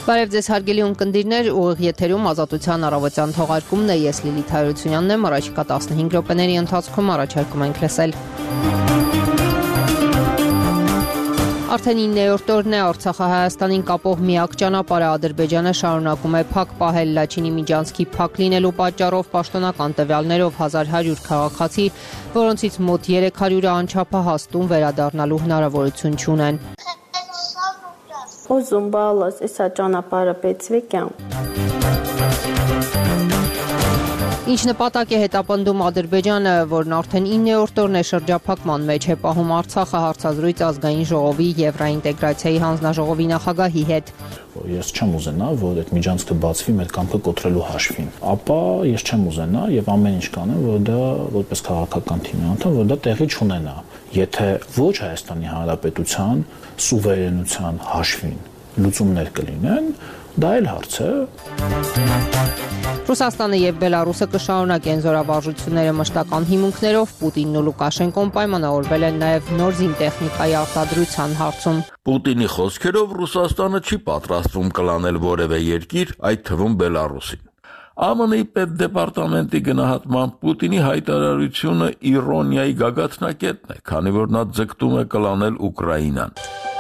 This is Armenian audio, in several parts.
Բարև ձեզ հարգելի ունկնդիրներ, ուղիղ եթերում ազատության առավոտյան թողարկումն է, ես Լիլիթ Հայրությունյանն եմ, առաջիկա 15 րոպեների ընթացքում առաջարկում ենք լսել։ Արդեն 9-րդ օրն է Արցախա-Հայաստանին կապող միակ ճանապարհը Ադրբեջանը շարունակում է փակ պահել Լաչինի միջանցքի փակ լինելու պատճառով պաշտոնական տվյալներով 1100 քաղաքացի, որոնցից մոտ 300-ը անչափահասում վերադառնալու հնարավորություն չունեն։ Ուզում բալոս, եսա ճանապարհը պեցվեկյան։ Ինչ նպատակ է հետապնդում Ադրբեջանը, որն արդեն 9-րդ օրն է շրջափակման մեջ է պահում Արցախը հարցազրույց ազգային ժողովի Եվրաինտեգրացիայի հանձնաժողովի նախագահի հետ։ Ես չեմ ուզենա, որ այդ միջանցքը բացվի մեր կամքը կոտրելու հաշվին, ապա ես չեմ ուզենա եւ ամեն ինչ կանեմ, որ դա որպես քաղաքական թիմի անդամ, որ դա տեղի չունենա, եթե ոչ Հայաստանի Հանրապետության սուվերենության հաշվին լուծումներ կլինեն, դա էլ հարց է։ Ռուսաստանը եւ Բելարուսը կշարունակեն զորավարժությունները մշտական հիմունքներով, Պուտինն ու Լուկաշենկոն պայմանավորվել են նաեւ նոր զինտեխնիկայի արտադրության հարցում։ Պուտինի խոսքերով Ռուսաստանը չի պատրաստվում կլանել որևէ երկիր, այդ թվում Բելարուսին։ ԱՄՆ-ի պետդեպարտամենտի գնահատմամբ Պուտինի հայտարարությունը իրոնիայի գագաթնակետն է, քանի որ նա ձգտում է կլանել Ուկրաինան։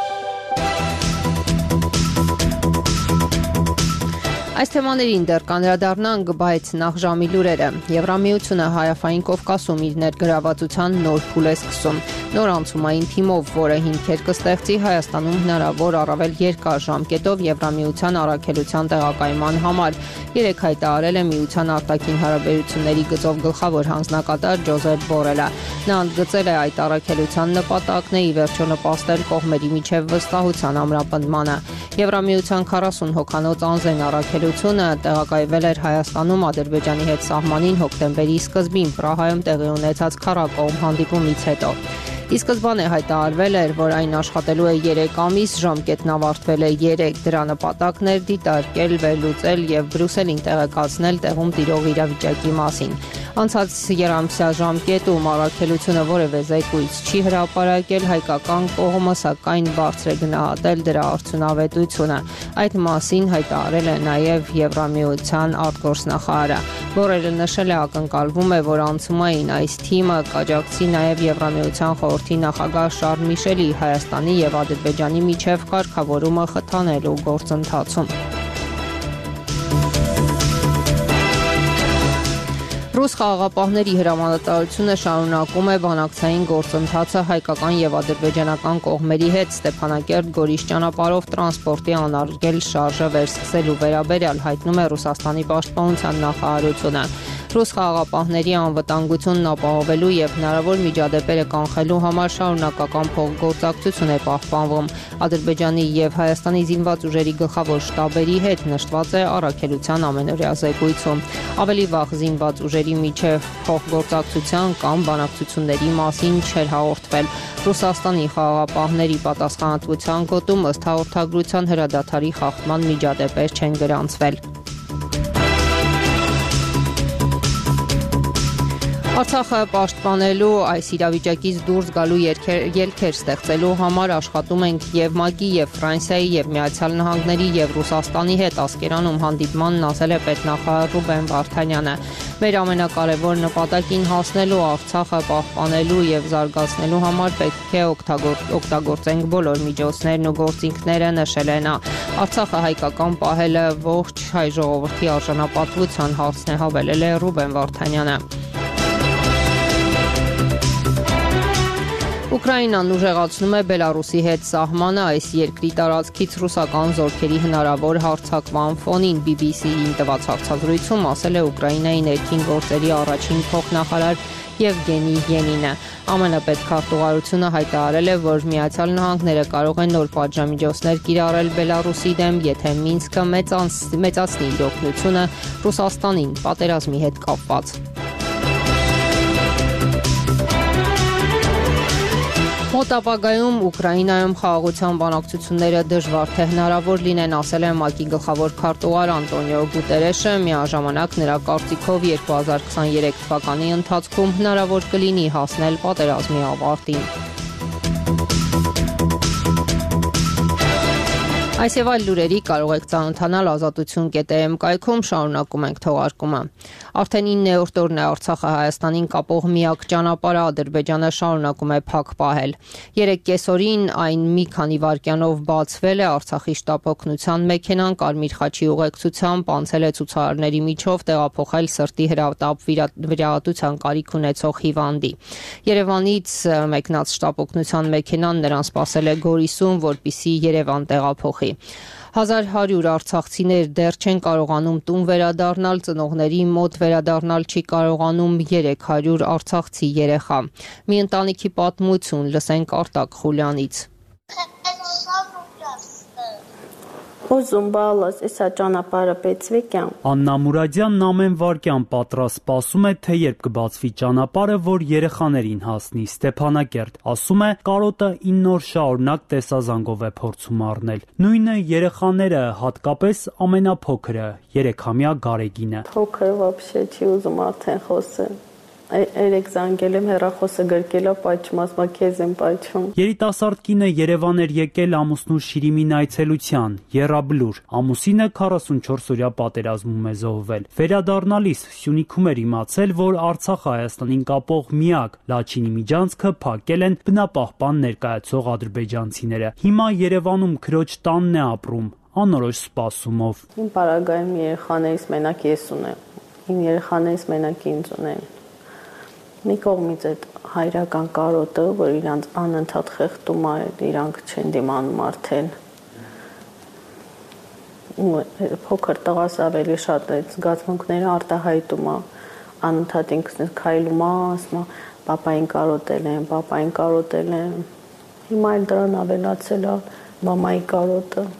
Այս թեմաներին դեռ կանրադառնանք, բայց նախ ժամի լուրերը։ Եվրամիությունը Հարավային Կովկասում իր ներգրավվածության նոր փուլ է սկսում։ Նոր անցումային թիմով, որը հիմքեր կստեղծի Հայաստանում հնարավոր առավել երկար ժամկետով Եվրամիության առաքելության տեղակայման համար, երեկ հայտարարել է միության արտաքին հարաբերությունների գծով գլխավոր հանձնակատար Ջոզեփ Բորելը։ Նա ընդգծել է այդ առաքելության նպատակն է ի վերջո նպաստել կողմերի միջև վստահության ամրապնդմանը։ Եվրամիության 40 հոգանոց անձեն առաքելությունը տեղակայվել էր Հայաստանում Ադրբեջանի հետ սահմանին հոկտեմբերի սկզբին Պրահայում տեղի ունեցած քառակողմ հանդիպումից հետո։ Ի սկզբանե հայտարարվել էր, որ այն աշխատելու է 3 ամիս, ժամկետն ավարտվել է 3, դրա նպատակն էր դիտարկել, վերլուծել եւ Բրյուսելին տեղեկացնել տեղում տիրող իրավիճակի մասին։ Անցած երամսյա ժամկետում առաքելությունը որևէ զեկույց չի հրապարակել, հայկական կողմը սակայն բարձր է գնահատել դրա արդյունավետությունը։ Այդ մասին հայտարարել է նաեւ Եվրամիության արտգործնախարարը։ Բորելը նշել է, ակնկալվում է, որ անցումային այս թիմը կաջակցի նաեւ Եվրամիության խորհրդի նախագահ Շարլ Միշելի Հայաստանի եւ Ադրբեջանի միջև կարգավորումը խթանելու գործընթացում։ Ռուս խաղաղապահների հրամանատարությունը շարունակում է բանակցային գործընթացը հայկական եւ ադրբեջանական կողմերի հետ Ստեփանակերտ-Գորիս ճանապարհով տրանսպորտի անարգել շարժը վերսկսելու վերաբերյալ հայտնում է Ռուսաստանի պաշտպանության նախարարությունը։ Ռուս խաղաղապահների անվտանգությունն ապահովելու եւ հնարավոր միջադեպերը կանխելու համար շարունակական փոխգործակցություն է պահպանվում։ Ադրբեջանի եւ Հայաստանի զինված ուժերի գլխավոր շտաբերի հետ նշված է առաքելության ամենօրյա զեկույցում։ Ավելի վաղ զինված ուժերի միջև փոխգործակցության կամ բանակցությունների մասին չէր հաղորդվել։ Ռուսաստանի խաղաղապահների պատասխանատվության գոտում ըստ հաղորդագրության հրադադարի խախտման միջադեպեր չեն գրանցվել։ Արցախը պաշտպանելու այս իրավիճակից դուրս գալու ելքեր ստեղծելու համար աշխատում ենք եւ ՄԱԿ-ի եւ Ֆրանսիայի եւ Միացյալ Նահանգների եւ Ռուսաստանի հետ Ասկերանում հանդիպմանն ասել է պետնախարար Ռուբեն Վարդանյանը։ Մեր ամենակարևոր նպատակին հասնելու Արցախը պահպանելու եւ զարգացնելու համար պետք է օգտագործենք բոլոր միջոցներն ու գործիքները, նշել է նա։ Արցախը հայկական պահելը ողջ հայ ժողովրդի արժանապատվության հարցն է, հավելել է Ռուբեն Վարդանյանը։ Ուկրաինան ուժեղացնում է Բելարուսի հետ սահմանը, այս երկրի տարածքից ռուսական զորքերի հնարավոր հարձակման ֆոնին BBC-ին տված հարցազրույցում ասել է Ուկրաինայի ներքին գործերի առաջին փոխնախարար Եվգենի Յենինը։ ԱՄՆ պետքարտուղարությունը հայտարարել է, որ Միացյալ Նահանգները կարող են նոր պատժամիջոցներ կիրառել Բելարուսի դեմ, եթե Մինսկը մեծացնի իր օգնությունը Ռուսաստանին պատերազմի հետ կապված։ Մոտ ապագայում Ուկրաինայում խաղաղության բանակցությունները դժվար թե հնարավոր լինեն, ասել է ՄԱԿ-ի գլխավոր քարտուղար Անտոնիո Գուտերեշը, միաժամանակ նրա կարծիքով 2023 թվականի ընթացքում հնարավոր կլինի հասնել պատերազմի ավարտին։ Այս եւ այլ լուրերի կարող եք ծանոթանալ ազատություն.am կայքում, շարունակում ենք թողարկումը։ Արդեն 9-րդ օրն է Արցախը Հայաստանին կապող միակ ճանապարհը Ադրբեջանը շարունակում է փակ պահել։ 3 կեսօրին այն մի քանի վայրկյանով բացվել է, Արցախի շտապօգնության մեքենան Կարմիր խաչի ուղեկցությամբ անցել է ցուցարարների միջով տեղափոխել սրտի հրատապ վիրահատության կարիք ունեցող հիվանդի։ Երևանից մեկնած շտապօգնության մեքենան նրան սպասել է Գորիսում, որպեսզի Երևան տեղափոխի։ 1100 արցախցիներ դեռ չեն կարողանում տուն վերադառնալ, ծնողների մոտ վերադառնալ չի կարողանում 300 արցախցի երեխա։ Մի ընտանիքի պատմություն լսենք Արտակ Խուլյանից։ Ուզում բալաս, իսա ճանապարհը բացվի կյամ։ Աննա Մուրադյանն ամեն վարքյան պատրաստ սպասում է, թե երբ կբացվի ճանապարհը, որ երեխաներին հասնի։ Ստեփանակերտ ասում է, կարոտը 9 օր շարունակ տեսազանգով է փորձում առնել։ Նույնը երեխաները, հատկապես ամենափոքրը, 3-ամյա Գարեգինը։ Փոքր вообще չի ուզում արդեն խոսել։ Երեք զանգել եմ հեռախոսը գրկելա պաչում, ասма քեզ եմ պաչում։ Երիտասարդ կինը Երևան էր եկել ամուսնու Շիրիմին այցելության, եռաբլուր։ Ամուսինը 44-օրյա պատերազմում է զոհվել։ Վերադառնալիս Սյունիքում էր իմացել, որ Արցախը Հայաստանին կապող միակ Լաչինի միջանցքը փակել են բնապահպան ներկայացող ադրբեջանցիները։ Հիմա Երևանում քրոջ տանն է ապրում, անորոշ սպասումով։ Իմ պարագայում երեխաներից մենակ ես ունեմ։ Իմ երեխաներից մենակ ինձ ունեն։ Մի կողմից այդ հայրական կարոտը, որ իրանց անընդհատ խեղդում է, իրանք չեն դիմանում արդեն։ Փոքր տղաս ավելի շատ այդ զգացմունքները արտահայտում է, անընդհատ ինքս քայլում է, ասում է, պապային կարոտել եմ։ Հիմա էլ դրան ավելացել է մամայի կարոտը։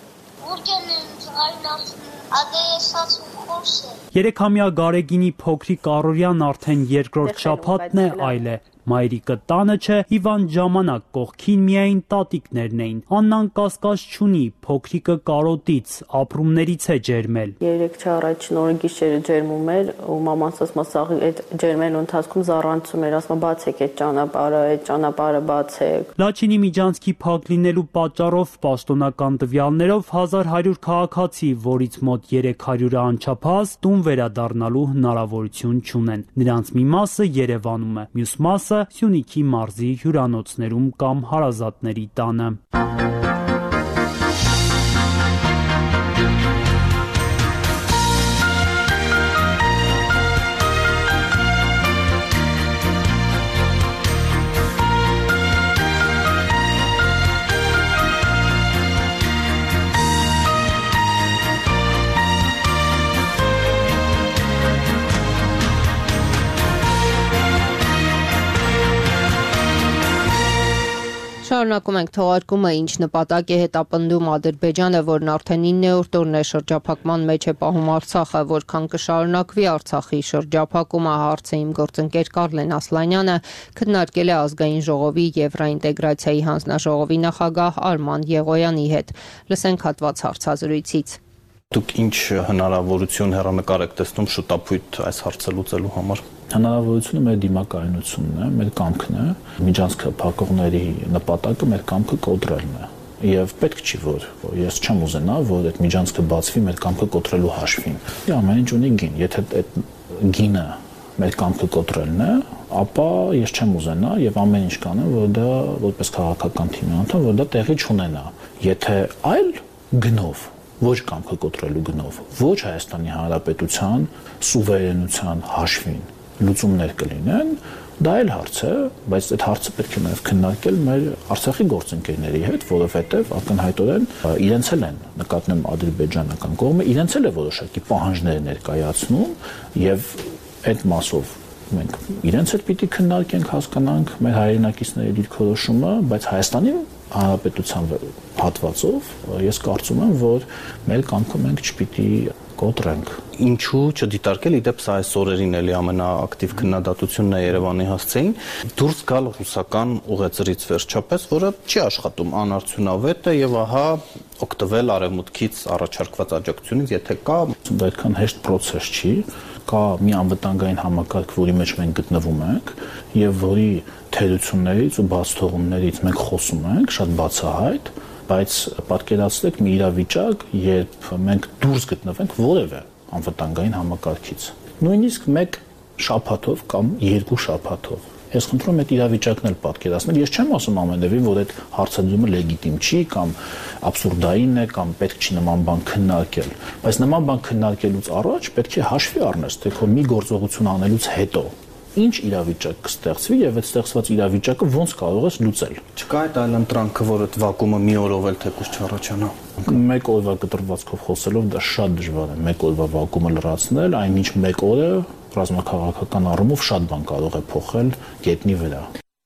3-ամյա Գարեգինի փոքրիկ Արորյան արդեն երկրորդ շաբաթն է այլ է։ Մայրիկը տանը չէ, Իվան ժամանակ կողքին միայն տատիկներն էին։ Աննան կասկած չունի, փոքրիկը կարոտից, ապրումներից է ջերմել։ 3 առաջին օրը գիշերը ջերմում էր, ու մամանց ասում է, այդ ջերմելու ընթացքում զառանցում էր, ասում է, բացեք այդ ճանապարհը բացեք։ Լաչինի միջանցքի փակ լինելու պատճառով պաշտոնական տվյալներով 1100 քաղաքացի, որից մոտ 300-ը անչափահաս, տուն վերադառնալու հնարավորություն չունեն։ Նրանց մի մասը Երևանում է, մյուս մասը Սյունիքի մարզի հյուրանոցներում կամ հարազատների տանը։ Շարունակում ենք թողարկումը, ինչ նպատակ է հետապնդում Ադրբեջանը, որն արդեն 9-րդ օրն է շրջափակման մեջ է պահում Արցախը, որքան կշարունակվի Արցախի շրջափակումը, հարցը իմ գործընկեր Կարլեն Ասլանյանը քննարկել է Ազգային ժողովի Եվրոինտեգրացիայի հանձնաժողովի նախագահ Արման Եղոյանի հետ։ Լսենք հատված հարցազրույցից։ Դուք ինչ հնարավորություն հեռանկար եք տեսնում շուտապույտ այս հարցը լուծելու համար։ Հնարավորությունը մեր դիմակայությունն է, մեր կամքն է, միջանցքը փակողների նպատակը մեր կամքը կոտրելն է։ Եվ պետք չի, որ ես չեմ ուզենա, որ այդ միջանցքը բացվի մեր կամքը կոտրելու հաշվին։ Ամեն ինչ ունի գին, եթե այդ գինը մեր կամքը կոտրելն է, ապա ես չեմ ուզենա եւ ամեն ինչ կանեմ, որ դա որպես քաղաքական թիմի անդամ, որ դա տեղի չունենա։ Եթե այլ գնով ոչ կամքը կոտրելու գնով, ոչ Հայաստանի Հանրապետության սուվերենության հաշվին լուծումներ կլինեն, դա էլ հարց է, բայց այդ հարցը պետք է նաև քննարկել մեր Արցախի գործընկերների հետ, որովհետև ակնհայտորեն իրենց էլ են նկատնում ադրբեջանական կողմը, իրենց էլ է որոշակի պահանջներ ներկայացնում եւ այդ մասով մենք իրենց հետ պիտի քննարկենք, հասկանանք մեր հայրենակիցների դիրքորոշումը, բայց Հայաստանի Հանրապետության հատվածով ես կարծում եմ, որ մեր կամքը մենք չպիտի կոտրենք։ Ինչու չդիտարկել, իդեպ սա այս օրերին էլի ամենաակտիվ քննադատությունն է Երևանի հասցեին, դուրս գալ ռուսական ուղեծրից վերջապես, որը չի աշխատում, անարդյունավետ է եւ ահա օգտվել արևմուտքից առաջարկված աջակցությունից, եթե կա, այդքան հեշտ process չի, կա մի անվտանգային համակարգ, որի մեջ մենք գտնվում ենք եւ որի թերություններից ու բացթողումներից մենք խոսում ենք շատ բացահայտ բայց պատկերացրեք մի իրավիճակ, երբ մենք դուրս գտնվենք որևէ անվտանգային համակարգից։ Նույնիսկ մեկ շաբաթով կամ երկու շաբաթով։ Ես խնդրում եմ այդ իրավիճակն էլ պատկերացնել։ Ես չեմ ասում ամենևին, որ այդ հարցադրումը լեգիտիմ չի կամ абսուրդային է կամ պետք չի նման բան քննարկել, բայց նման բան քննարկելուց առաջ պետք է հաշվի առնես, թե քո մի գործողություն անելուց հետո ինչ իրավիճակ կստեղծվի եւ այդ ստեղծված իրավիճակը ոնց կարող ես լուծել։ Չկա այդ այլընտրանքը, որ այդ վակուումը մի օրով էլ թեկուզ չառաջանա։ Մեկ օրվա կտրվածքով խոսելով դա շատ դժվար է։ Մեկ օրվա վակուումը լրացնել, այնինչ մեկ օրը ռազմաքաղաքական առումով շատ բան կարող է փոխել գետնի վրա։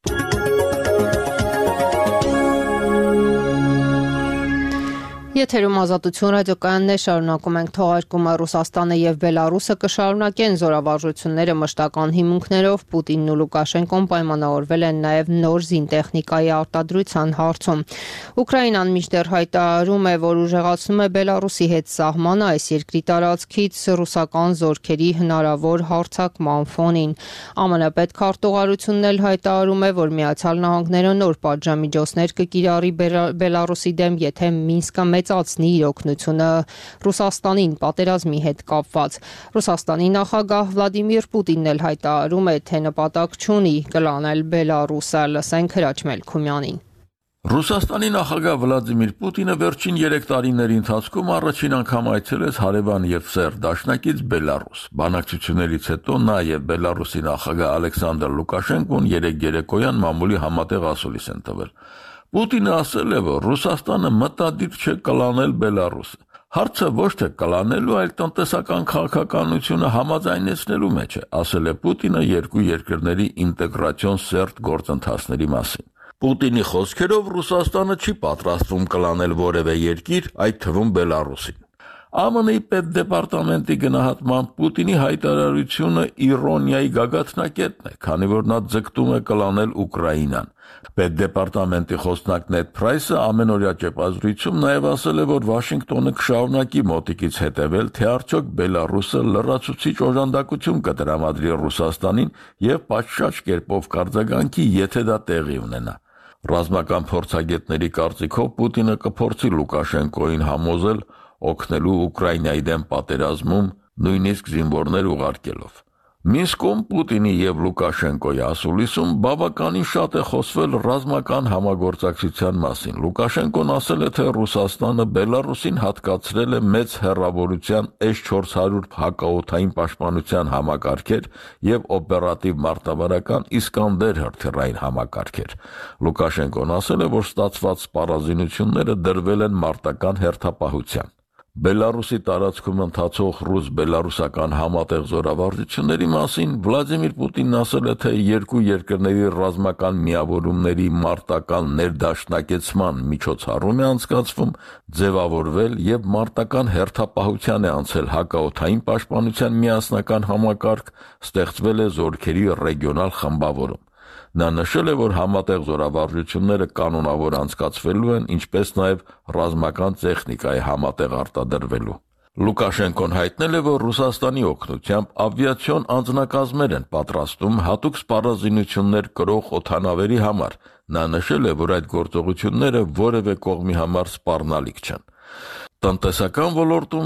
Եթերում Ազատություն ռադիոկայանն է, շարունակում ենք թողարկումը։ Ռուսաստանը եւ Բելարուսը կշարունակեն զորավարժությունները մշտական հիմունքներով։ Պուտինն ու Լուկաշենկոն պայմանավորվել են նաեւ նոր զինտեխնիկայի արտադրության հարցում։ Ուկրաինան մինչդեռ հայտարարում է, որ ուժեղացնում է Բելարուսի հետ սահմանը այս երկրի տարածքից ռուսական զորքերի հնարավոր հարձակման ֆոնին։ ԱՄՆ պետքարտուղարությունն էլ հայտարարում է, որ Միացյալ Նահանգները նոր պատժամիջոցներ կկիրառի Բելարուսի դեմ, եթե Մինսկը մեծացնի իր օգնությունը Ռուսաստանին պատերազմի հետ կապված։ Ռուսաստանի նախագահ Վլադիմիր Պուտինն էլ հայտարարում է, թե նպատակ չունի կլանել Բելարուսը։ Լսենք Հրաչ Մելքումյանին։ Ռուսաստանի նախագահ Վլադիմիր Պուտինը վերջին 3 տարիների ընթացքում առաջին անգամ այցելեց հարևան եւ սեր դաշնակից Բելարուս։ Բանակցություններից հետո նա եւ Բելարուսի նախագահ Ալեքսանդր Լուկաշենկոն երեկոյան մամուլի համատեղ ասուլիս են տվել։ Պուտինը ասել է, որ Ռուսաստանը մտադիր չէ կլանել Բելարուսը։ Հարցը ոչ թե կլանելու, այլ տնտեսական քաղաքականությունը համաձայնեցնելու մեջ է, ասել է Պուտինը երկու երկրների ինտեգրացիոն սերտ գործընթացների մասին։ Պուտինի խոսքերով Ռուսաստանը չի պատրաստվում կլանել որևէ երկիր, այդ թվում Բելարուսին։ ԱՄՆ-ի պետդեպարտամենտի գնահատմամբ Պուտինի հայտարարությունը իրոնիայի գագաթնակետն է, քանի որ նա ձգտում է կլանել Ուկրաինան։ Պետդեպարտամենտի խոսնակ Նեդ Փրայսը ամենօրյա ճեպազրույցում նաև ասել է, որ Վաշինգտոնը կշարունակի մոտիկից հետևել, թե արդյոք Բելարուսը լրացուցիչ օժանդակություն կտրամադրի Ռուսաստանին եւ պատշաճ կերպով կարձագանքի, եթե դա տեղի ունենա։ Ռազմական փորձագետների կարծիքով Պուտինը կփորձի Լուկաշենկոին համոզել օգնելու Ուկրաինայի դեմ պատերազմում, նույնիսկ զինվորներ ուղարկելով։ Մինսկում Պուտինի եւ Լուկաշենկոյի ասուլիսում բավականին շատ է խոսվել ռազմական համագործակցության մասին։ Լուկաշենկոն ասել է, թե Ռուսաստանը Բելարուսին հատկացրել է մեծ հեռավորության S-400 հակաօդային պաշտպանության համակարգեր եւ օպերատիվ մարտավարական Իսկանդեր հրթիռային համակարգեր։ Լուկաշենկոն ասել է, որ ստացված սպառազինությունները դրվել են մարտական հերթապահության։ Բելարուսի տարածքում ընթացող ռուս-բելարուսական համատեղ զորավարժությունների մասին Վլադիմիր Պուտինն ասել է, թե երկու երկրների ռազմական միավորումների մարտական ներդաշնակեցման միջոցառում է անցկացվում, ձևավորվել եւ մարտական հերթապահության է անցել հակաօդային պաշտպանության միասնական համակարգ, ստեղծվել է զորքերի ռեգիոնալ խմբավորում։ Նա նշել է, որ համատեղ զորավարժությունները կանոնավոր անցկացվելու են, ինչպես նաև ռազմական տեխնիկայի համատեղ արտադրվելու։ Լուկաշենկոն հայտնել է, որ Ռուսաստանի օգնությամբ ավիացիոն անձնակազմեր են պատրաստում հատուկ սպառազինություններ կրող օդանավերի համար։ Նա նշել է, որ այդ գործողությունները որևէ կողմի համար սպառնալիք չեն։ Տնտեսական ոլորտում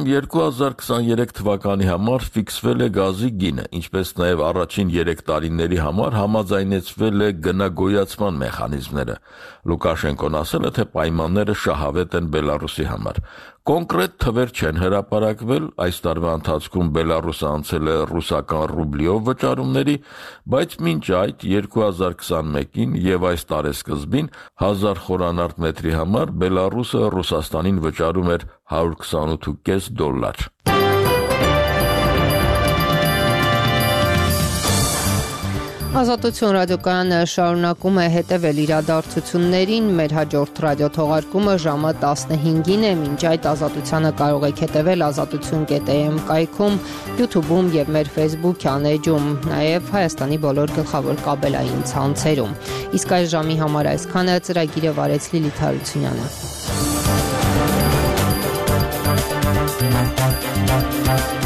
2023 թվականի համար ֆիքսվել է գազի գինը, ինչպես նաև առաջին 3 տարիների համար համաձայնեցվել է գնագոյացման մեխանիզմները։ Լուկաշենկոն ասել է, թե պայմանները շահավետ են Բելարուսի համար։ Կոնկրետ թվեր չեն հրապարակվել, այս տարվա ընթացքում Բելարուսը անցել է ռուսական ռուբլիով վճարումների, բայց մինչ այդ 2021-ին եւ այս տարեսկզբին 1000 խորանարդ մետրի համար Բելարուսը Ռուսաստանին վճարում էր $128.5։ Ազատություն ռադիոկայանը շարունակում է հետևել իրադարձություններին, մեր հաջորդ ռադիոթողարկումը ժամը 15-ին է, մինչ այդ Ազատությանը կարող եք հետևել azatutun.am կայքում, YouTube-ում եւ մեր Facebook-յան էջում, նաեւ Հայաստանի բոլոր գլխավոր կաբելային ցանցերում։ Իսկ այս ժամի համար այսքանը, ծրագիրը վարեց Լիլիթ Հարությունյանը։